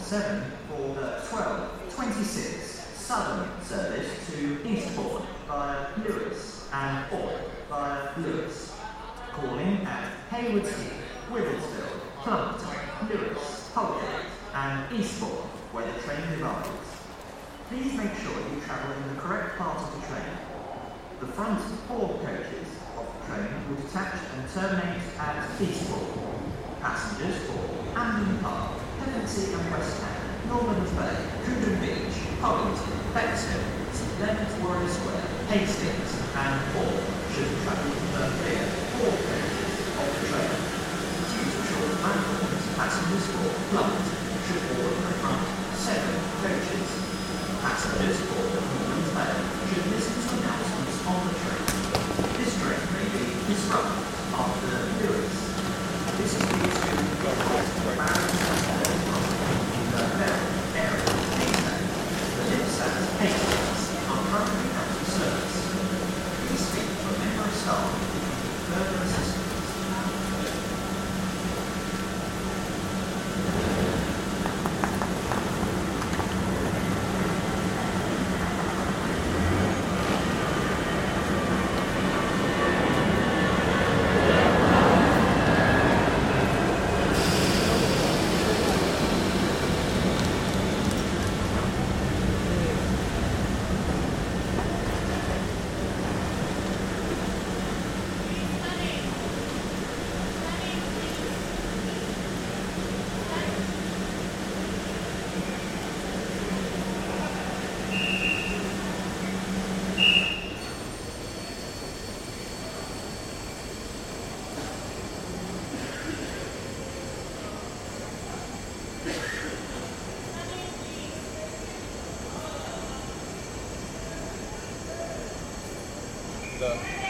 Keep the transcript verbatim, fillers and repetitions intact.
seven for the twelve twenty-six Southern service to Eastbourne via Lewis and four via Lewis. Calling at Haywards Heath, Wivelsfield, Plumpton, Lewis, Holgate and Eastbourne, where the train divides. Please make sure you travel in the correct part of the train. The front four coaches of the train will detach and terminate at Eastbourne. Passengers for Amden Park, Pevensey and West Ham, Norman's Bay, Cruden Beach, Hollington, Bexhill, St Leonard's Warrior Square, Hastings and Hall should travel to the clear four coaches of the train. Due to short platforms, passengers for Plumpton should board the front seven coaches. Passengers for Norman's Bay should listen to announcements on the train. This train may be disrupted after Lewis. This is due to the Barrington in the Bell area, Hastings. The Lipsat Hastings are currently out of service. Please speak to a member of staff for further assistance. The